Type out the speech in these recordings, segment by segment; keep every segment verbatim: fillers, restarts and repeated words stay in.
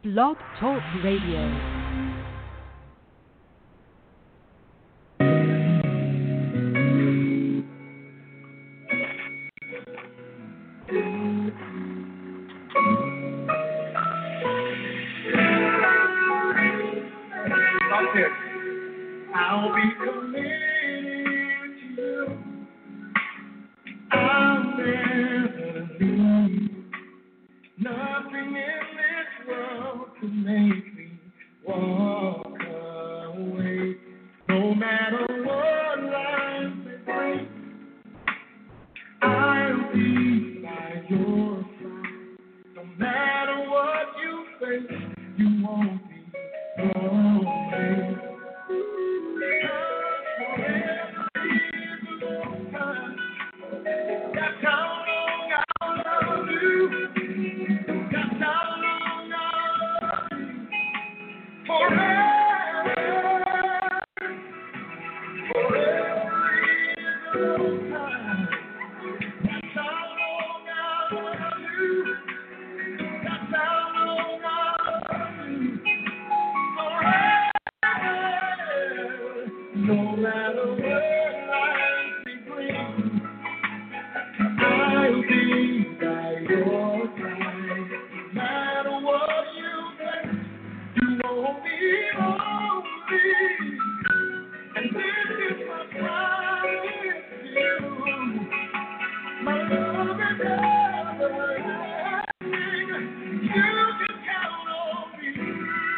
Blog Talk Radio. I'll be committed to you. I'll never leave. Nothing in this world can make me walk away. No matter what life may bring, I'll be by your side. No matter what you face, you won't be lonely. No matter what life may bring, I'll be by your side. No matter what you face, you won't be lonely. And this is my promise to you. My love is everlasting. You can count on me.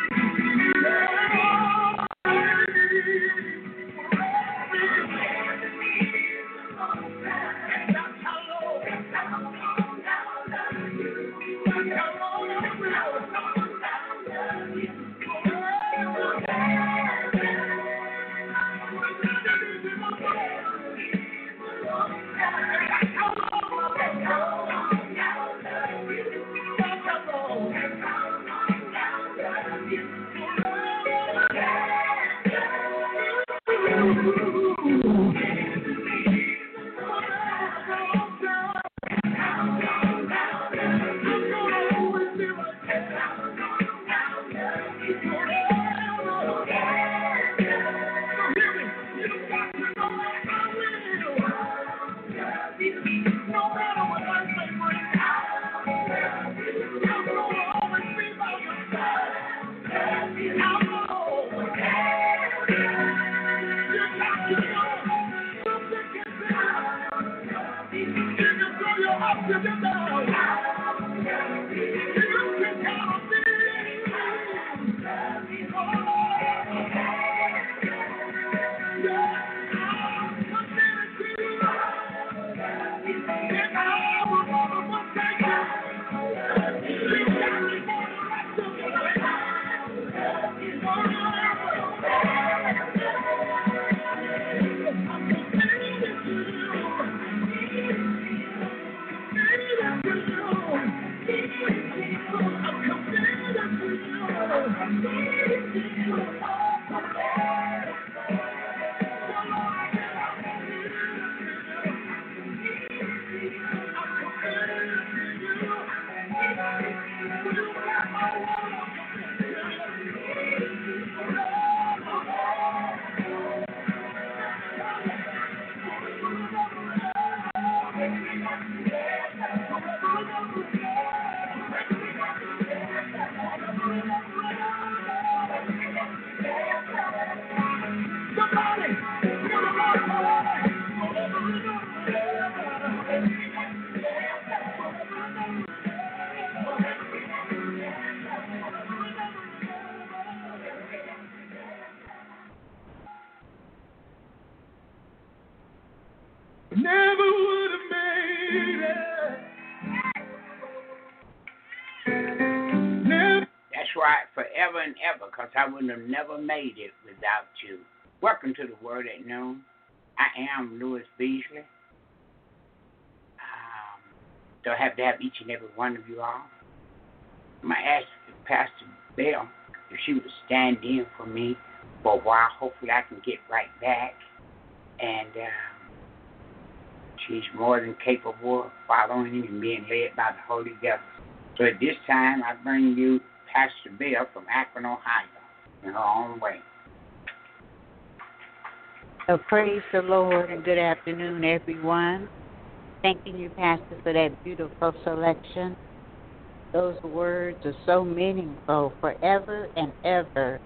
Never would have made it. Never. That's right, forever and ever, because I wouldn't have never made it without you. Welcome to the Word at Noon. I am Louis Beasley. Um, so I have to have each and every one of you all. I'm going to ask Pastor Bell if she would stand in for me for a while. Hopefully I can get right back. And um, she's more than capable of following and being led by the Holy Ghost. So at this time, I bring you Pastor Bell from Akron, Ohio, in her own way. So praise the Lord and good afternoon, everyone. Thanking you, Pastor, for that beautiful selection. Those words are so meaningful forever and ever.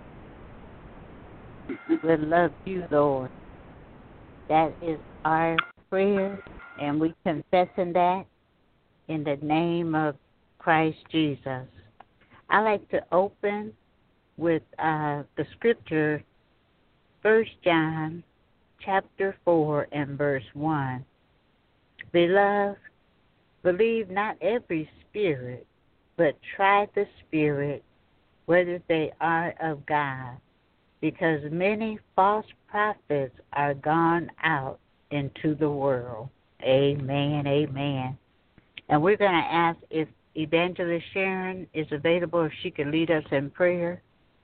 We love you, Lord. That is our prayer, and we confessing that in the name of Christ Jesus. I like to open with uh, the scripture, First John chapter four and verse one. Beloved, believe not every spirit, but try the spirit whether they are of God, because many false prophets are gone out into the world. Amen, amen. And we're going to ask if Evangelist Sharon is available, if she can lead us in prayer.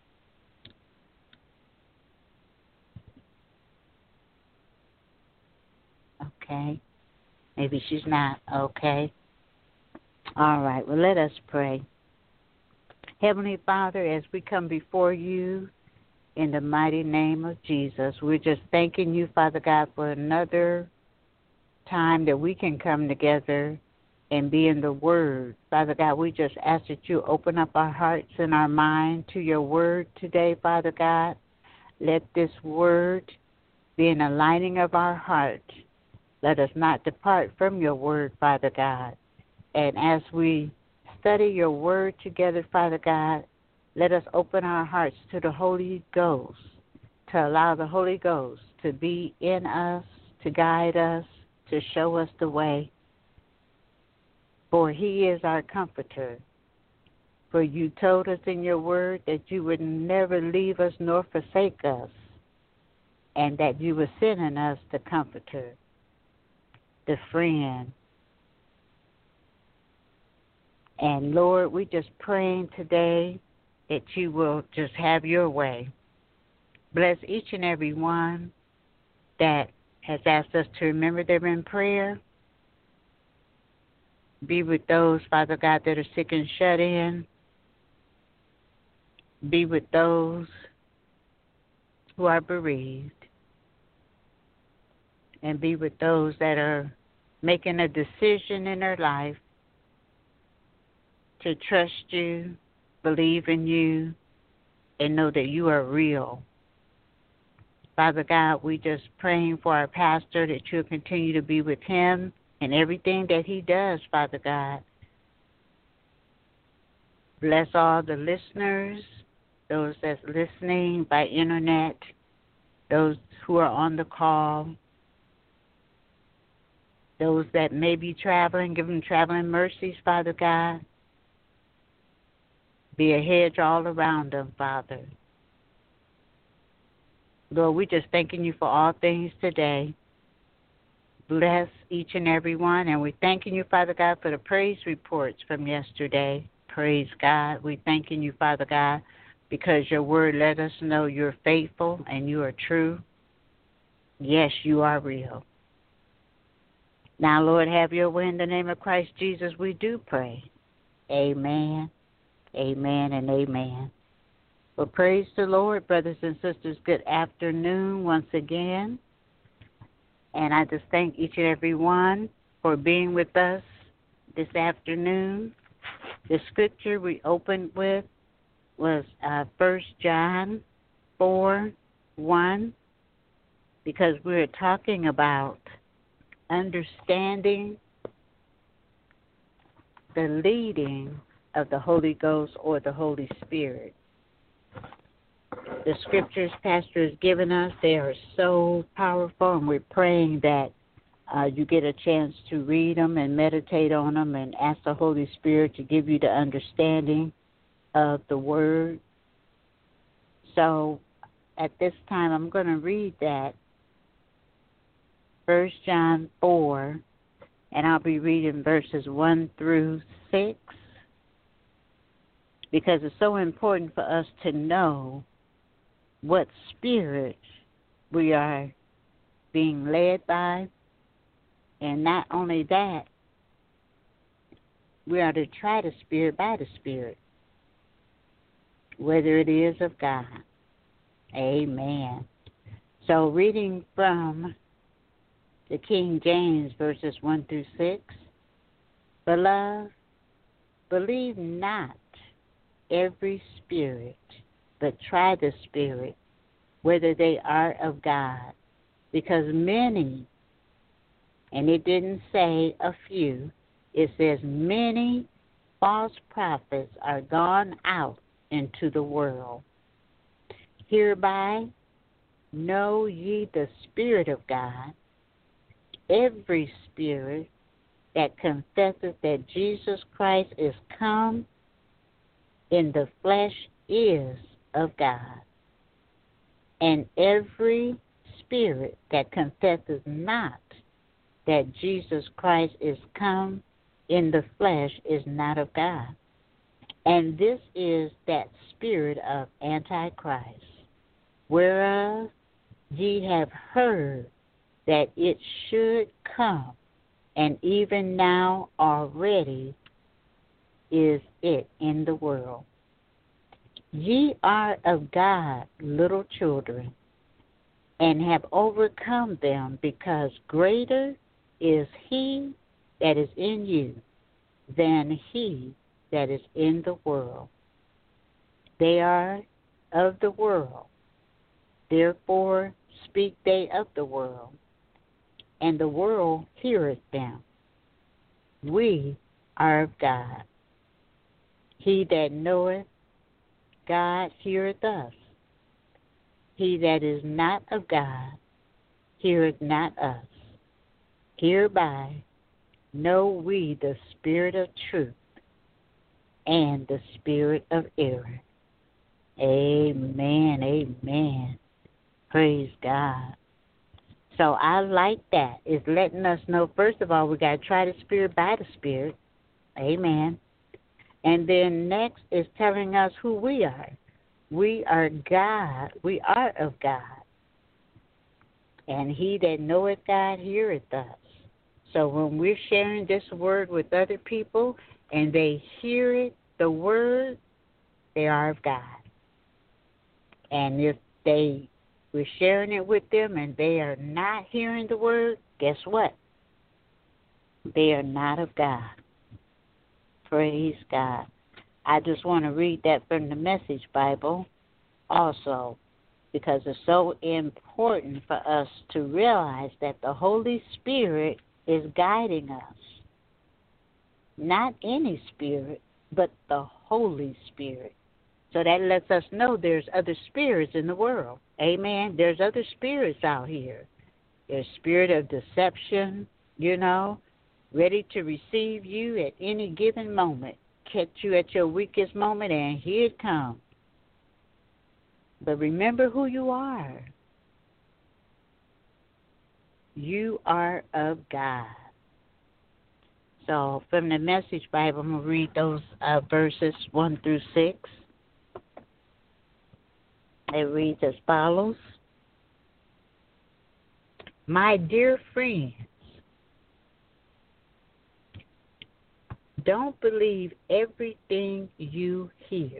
Okay. Maybe she's not. Okay. All right. Well, let us pray. Heavenly Father, as we come before you in the mighty name of Jesus, we're just thanking you, Father God, for another time that we can come together and be in the Word. Father God, we just ask that you open up our hearts and our mind to your Word today, Father God. Let this Word be an aligning of our heart. Let us not depart from your Word, Father God. And as we study your Word together, Father God, let us open our hearts to the Holy Ghost, to allow the Holy Ghost to be in us, to guide us, to show us the way. For he is our comforter. For you told us in your Word that you would never leave us nor forsake us, and that you were sending us the comforter, the friend. And Lord, we just praying today that you will just have your way. Bless each and every one that has asked us to remember them in prayer. Be with those, Father God, that are sick and shut in. Be with those who are bereaved. And be with those that are making a decision in their life to trust you, believe in you, and know that you are real. Father God, we just praying for our pastor that you'll continue to be with him and everything that he does, Father God. Bless all the listeners, those that's listening by internet, those who are on the call, those that may be traveling, give them traveling mercies, Father God. Be a hedge all around them, Father. Lord, we're just thanking you for all things today. Bless each and every one, and we're thanking you, Father God, for the praise reports from yesterday. Praise God. We're thanking you, Father God, because your word let us know you're faithful and you are true. Yes, you are real. Now, Lord, have your way in the name of Christ Jesus, we do pray. Amen, amen, and amen. Well, praise the Lord, brothers and sisters. Good afternoon once again. And I just thank each and every one for being with us this afternoon. The scripture we opened with was uh, First John four one, because we're talking about understanding the leading of the Holy Ghost or the Holy Spirit. The scriptures Pastor has given us, they are so powerful, and we're praying that uh, you get a chance to read them and meditate on them and ask the Holy Spirit to give you the understanding of the Word. So at this time, I'm going to read that, First John four, and I'll be reading verses one through six, because it's so important for us to know what spirit we are being led by, and not only that, we are to try the Spirit by the Spirit. whether it is of God. Amen. So reading from the King James, verses one through six. Beloved, believe not every spirit, but try the spirit, whether they are of God, because many, and it didn't say a few, it says many false prophets are gone out into the world. Hereby know ye the Spirit of God. Every spirit that confesseth that Jesus Christ is come in the flesh is of God. And every spirit that confesseth not that Jesus Christ is come in the flesh is not of God. And this is that spirit of Antichrist, whereof ye have heard that it should come, and even now already is it in the world. Ye are of God, little children, and have overcome them, because greater is he that is in you than he that is in the world. They are of the world, therefore speak they of the world, and the world heareth them. We are of God. He that knoweth God heareth us. He that is not of God heareth not us. Hereby know we the spirit of truth and the spirit of error. Amen, amen. Praise God. So I like that. It's letting us know, first of all, we got to try the spirit by the spirit. Amen. And then next is telling us who we are. We are God. We are of God. And he that knoweth God heareth us. So when we're sharing this word with other people and they hear it, the word, they are of God. And if they we're sharing it with them and they are not hearing the word, guess what? They are not of God. Praise God. I just want to read that from the Message Bible also, because it's so important for us to realize that the Holy Spirit is guiding us. Not any spirit, but the Holy Spirit. So that lets us know there's other spirits in the world. Amen. There's other spirits out here. There's spirit of deception, you know, ready to receive you at any given moment, catch you at your weakest moment, and here it comes. But remember who you are. You are of God. So from the Message Bible, I'm going to read those uh, verses one through six. It reads as follows. My dear friends, don't believe everything you hear.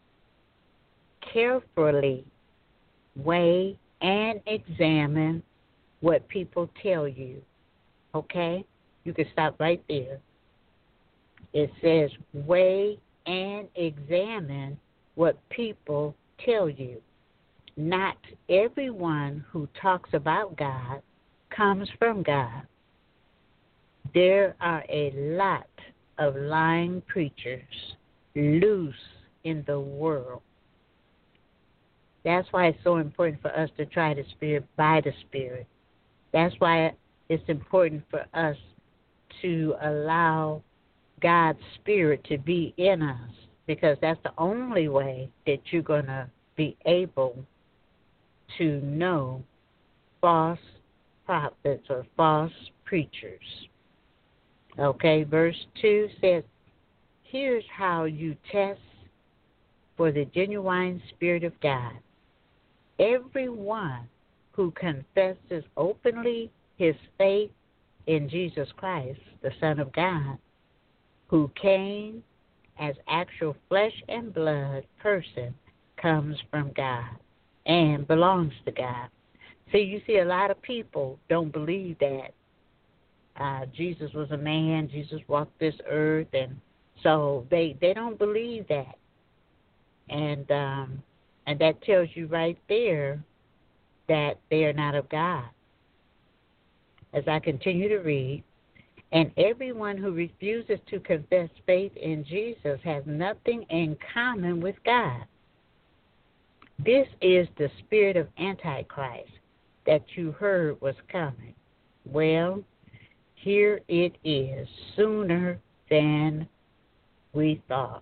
Carefully weigh and examine what people tell you. Okay? You can stop right there. It says weigh and examine what people tell you. Not everyone who talks about God comes from God. There are a lot of lying preachers loose in the world. That's why it's so important for us to try the Spirit by the Spirit. That's why it's important for us to allow God's Spirit to be in us, because that's the only way that you're going to be able to know false prophets or false preachers. Okay, verse two says, here's how you test for the genuine Spirit of God. Everyone who confesses openly his faith in Jesus Christ, the Son of God, who came as actual flesh and blood person comes from God and belongs to God. See, you see a lot of people don't believe that uh, Jesus was a man, Jesus walked this earth, and so they, they don't believe that. And um, and that tells you right there that they are not of God. As I continue to read, and everyone who refuses to confess faith in Jesus has nothing in common with God. This is the spirit of Antichrist that you heard was coming. Well, here it is, sooner than we thought.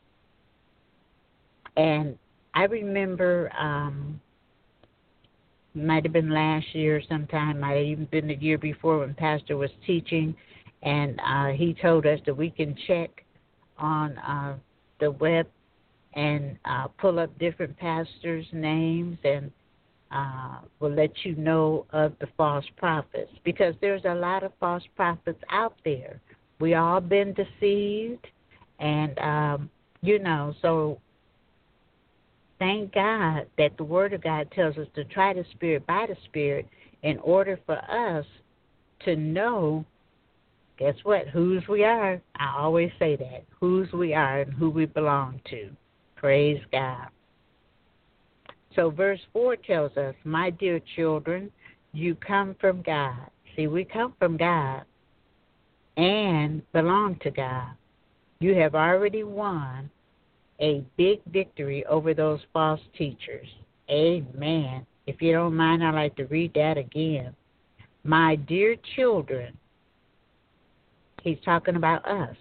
And I remember, um, might have been last year sometime, might have even been the year before when Pastor was teaching, and uh, he told us that we can check on uh, the web and uh, pull up different pastors' names, and uh, will let you know of the false prophets, because there's a lot of false prophets out there. We all been deceived, and um, you know, so thank God that the Word of God tells us to try the Spirit by the Spirit in order for us to know, guess what, whose we are. I always say that, whose we are and who we belong to. Praise God. So verse four tells us, my dear children, you come from God. See, we come from God and belong to God. You have already won a big victory over those false teachers. Amen. If you don't mind, I'd like to read that again. My dear children, he's talking about us.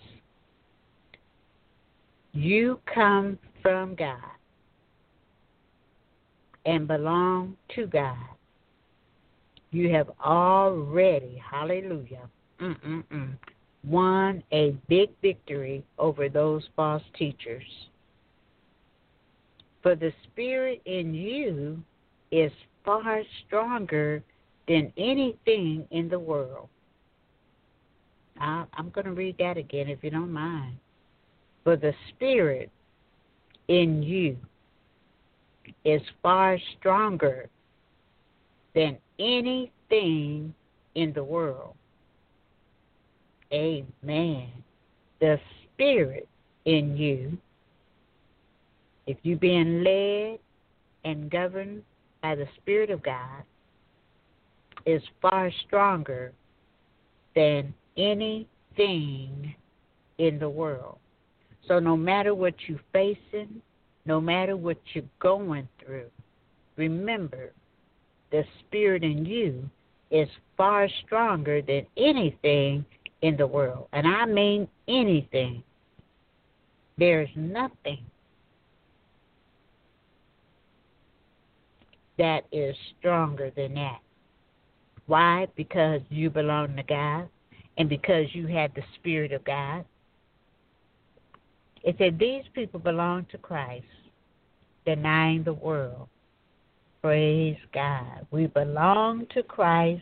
You come from God and belong to God. You have already, hallelujah, mm-mm-mm, won a big victory over those false teachers. For the Spirit in you is far stronger than anything in the world. I, I'm going to read that again if you don't mind. For the Spirit in you is far stronger than anything in the world. Amen. The Spirit in you, if you're being led and governed by the Spirit of God, is far stronger than anything in the world. So no matter what you're facing, no matter what you're going through, remember, the Spirit in you is far stronger than anything in the world. And I mean anything. There's nothing that is stronger than that. Why? Because you belong to God and because you have the Spirit of God. It said these people belong to Christ, denying the world. Praise God. We belong to Christ.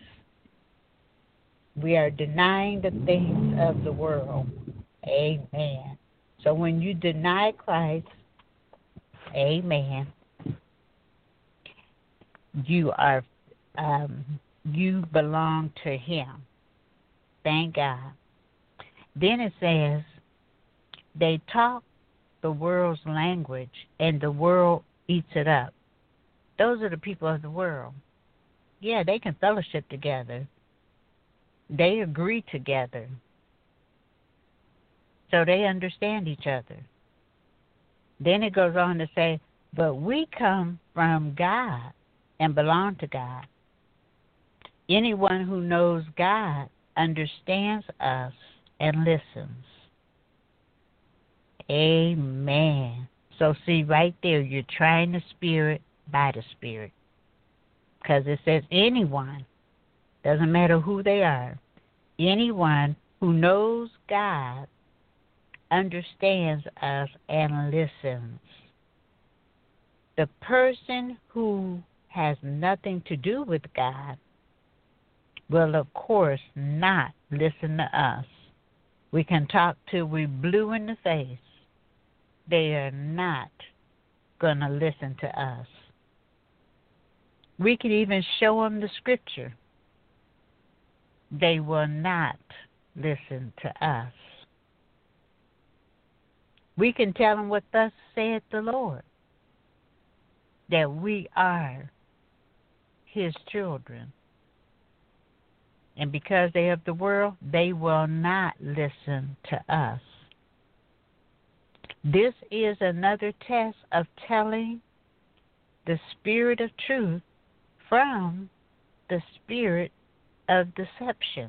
We are denying the things of the world. Amen. So when you deny Christ, amen, you are um, you belong to Him. Thank God. Then it says, they talk the world's language, and the world eats it up. Those are the people of the world. Yeah, they can fellowship together. They agree together. So they understand each other. Then it goes on to say, but we come from God and belong to God. Anyone who knows God understands us and listens. Amen. So see right there, you're trying the Spirit by the Spirit. Because it says anyone, doesn't matter who they are, anyone who knows God understands us and listens. The person who has nothing to do with God will, of course, not listen to us. We can talk till we're blue in the face. They are not going to listen to us. We can even show them the scripture. They will not listen to us. We can tell them what thus saith the Lord, that we are his children. And because they have the world, they will not listen to us. This is another test of telling the spirit of truth from the spirit of deception.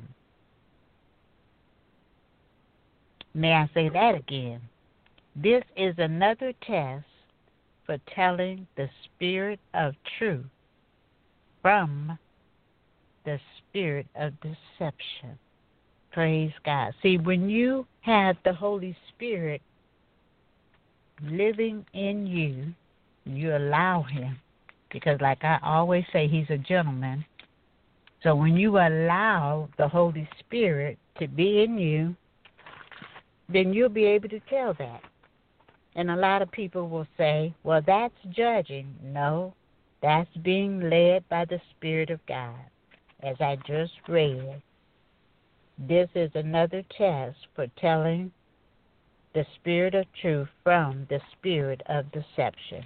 May I say that again? This is another test for telling the spirit of truth from the spirit of deception. Praise God. See, when you have the Holy Spirit living in you, you allow him, because like I always say, he's a gentleman. So when you allow the Holy Spirit to be in you, then you'll be able to tell that. And a lot of people will say, well, that's judging. No, that's being led by the Spirit of God. As I just read, this is another test for telling the spirit of truth from the spirit of deception.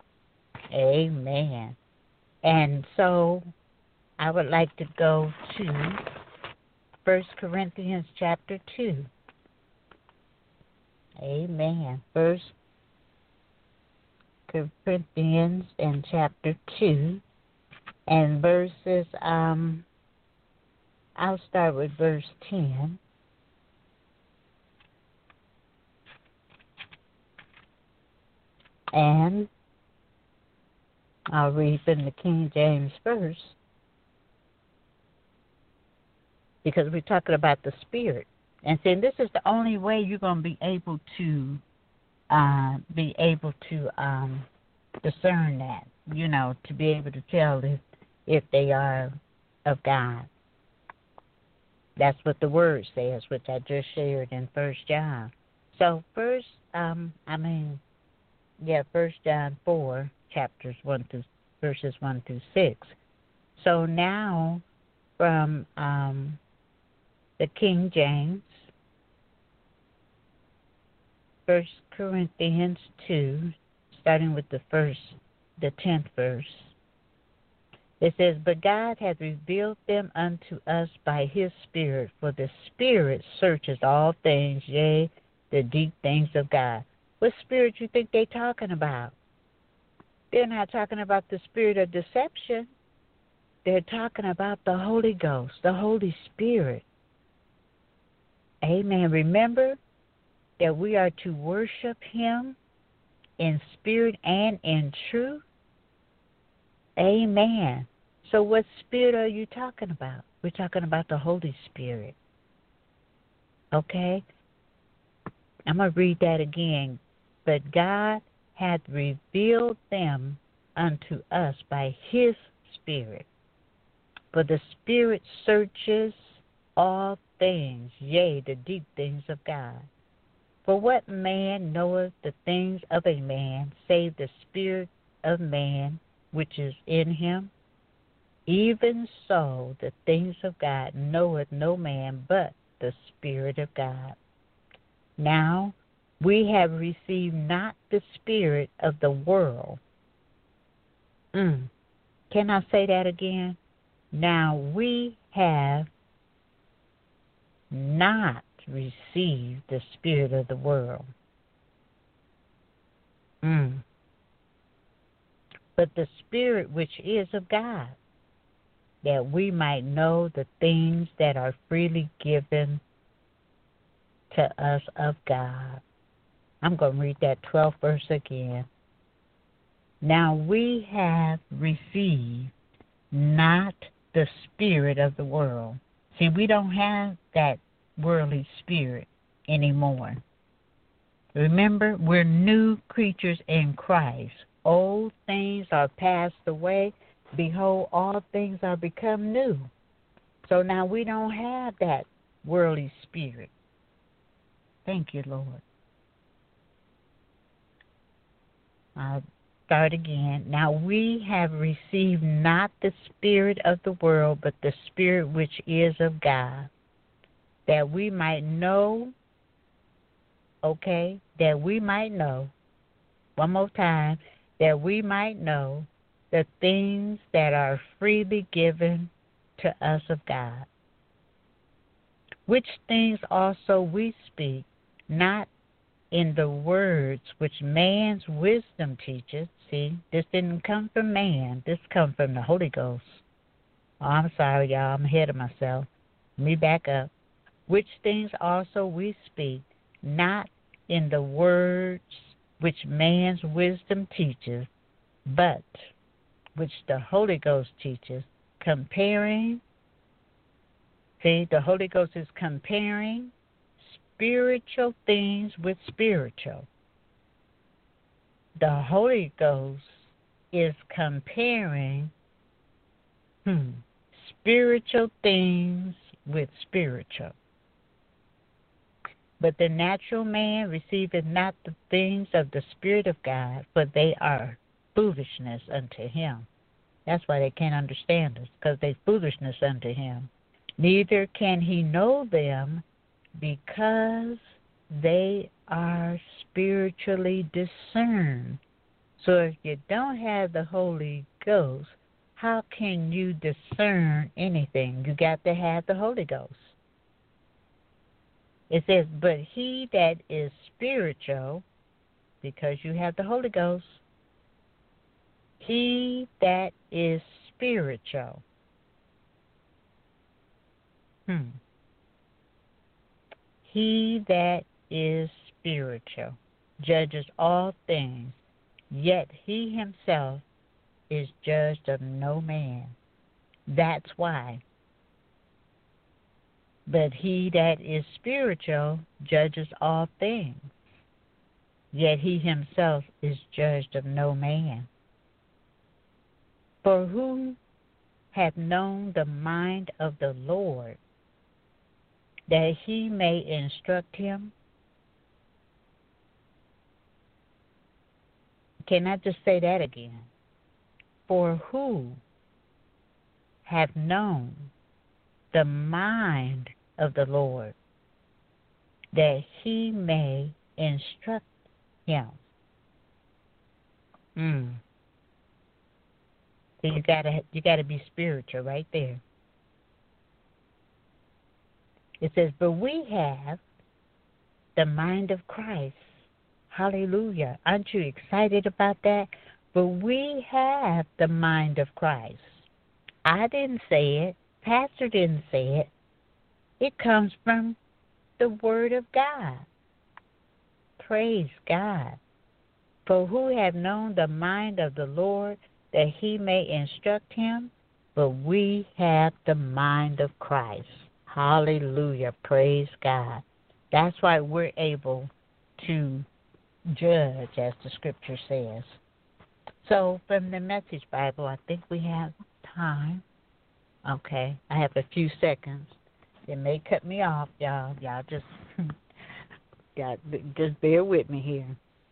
Amen. And so I would like to go to First Corinthians chapter two. Amen. First Corinthians in chapter two. And verses, um, I'll start with verse ten. And I'll read from the King James first, because we're talking about the Spirit. And saying this is the only way you're going to be able to uh, be able to um, discern that, you know, to be able to tell if, if they are of God. That's what the Word says, which I just shared in First John. So first, um, I mean, yeah, First John four, chapters one through verses one through six. So now, from um, the King James, First Corinthians two, starting with the first, the tenth verse. It says, "But God hath revealed them unto us by his Spirit, for the Spirit searches all things, yea, the deep things of God." What spirit you think they're talking about? They're not talking about the spirit of deception. They're talking about the Holy Ghost, the Holy Spirit. Amen. Remember that we are to worship him in spirit and in truth. Amen. So what spirit are you talking about? We're talking about the Holy Spirit. Okay? I'm going to read that again. "But God hath revealed them unto us by his Spirit. For the Spirit searches all things, yea, the deep things of God. For what man knoweth the things of a man, save the spirit of man which is in him? Even so the things of God knoweth no man but the Spirit of God. Now we have received not the spirit of the world." Mm. Can I say that again? Now we have not received the spirit of the world, mm. but the Spirit which is of God, that we might know the things that are freely given to us of God. I'm going to read that twelfth verse again. "Now we have received not the spirit of the world." See, we don't have that worldly spirit anymore. Remember, we're new creatures in Christ. Old things are passed away. Behold, all things are become new. So now we don't have that worldly spirit. Thank you, Lord. Uh, start again. Now we have received not the spirit of the world, but the Spirit which is of God, that we might know, okay, that we might know, one more time, that we might know the things that are freely given to us of God, which things also we speak, not in the words which man's wisdom teaches. See, this didn't come from man. This come from the Holy Ghost. Oh, I'm sorry, y'all. I'm ahead of myself. Let me back up. Which things also we speak, not in the words which man's wisdom teaches, but which the Holy Ghost teaches, comparing. See, the Holy Ghost is comparing spiritual things with spiritual. The Holy Ghost is comparing hmm, spiritual things with spiritual. But the natural man receiveth not the things of the Spirit of God, for they are foolishness unto him. That's why they can't understand us, because they foolishness unto him. Neither can he know them, because they are spiritually discerned. So if you don't have the Holy Ghost, how can you discern anything? You got to have the Holy Ghost. It says, but he that is spiritual, because you have the Holy Ghost, he that is spiritual. Hmm. He that is spiritual judges all things, yet he himself is judged of no man. That's why. But he that is spiritual judges all things, yet he himself is judged of no man. For who hath known the mind of the Lord, that he may instruct him? Can I just say that again? For who hath known the mind of the Lord, that he may instruct him? Mm. So you gotta you gotta be spiritual right there. It says, but we have the mind of Christ. Hallelujah. Aren't you excited about that? But we have the mind of Christ. I didn't say it. Pastor didn't say it. It comes from the Word of God. Praise God. For who have known the mind of the Lord, that he may instruct him? But we have the mind of Christ. Hallelujah. Praise God. That's why we're able to judge, as the scripture says. So from the Message Bible, I think we have time. Okay, I have a few seconds. It may cut me off, y'all. Y'all just, y'all just bear with me here.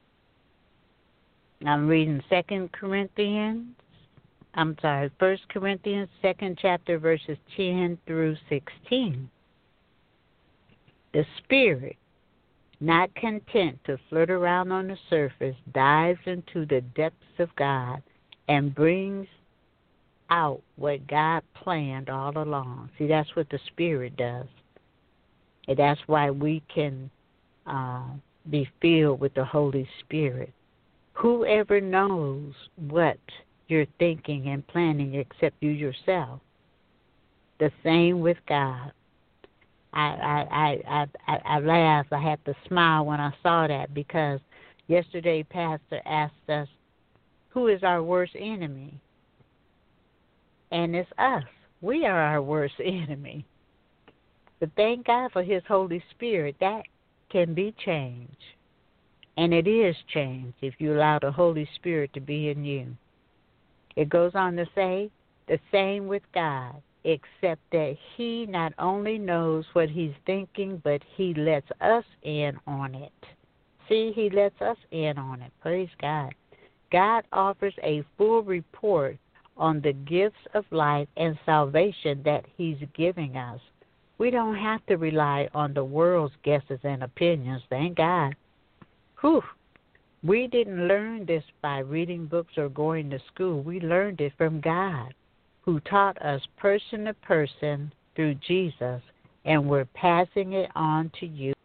I'm reading Second Corinthians. I'm sorry, First Corinthians, second chapter, verses ten through sixteen. The Spirit, not content to flirt around on the surface, dives into the depths of God and brings out what God planned all along. See, that's what the Spirit does. And that's why we can uh, be filled with the Holy Spirit. Whoever knows what you're thinking and planning except you yourself? The same with God. I I, I, I, I laughed. I had to smile when I saw that, because yesterday Pastor asked us, who is our worst enemy? And it's us. We are our worst enemy. But thank God for His Holy Spirit. That can be changed. And it is changed if you allow the Holy Spirit to be in you. It goes on to say, the same with God, except that He not only knows what He's thinking, but He lets us in on it. See, He lets us in on it. Praise God. God offers a full report on the gifts of life and salvation that He's giving us. We don't have to rely on the world's guesses and opinions, thank God. Whew. We didn't learn this by reading books or going to school. We learned it from God, who taught us person to person through Jesus, and we're passing it on to you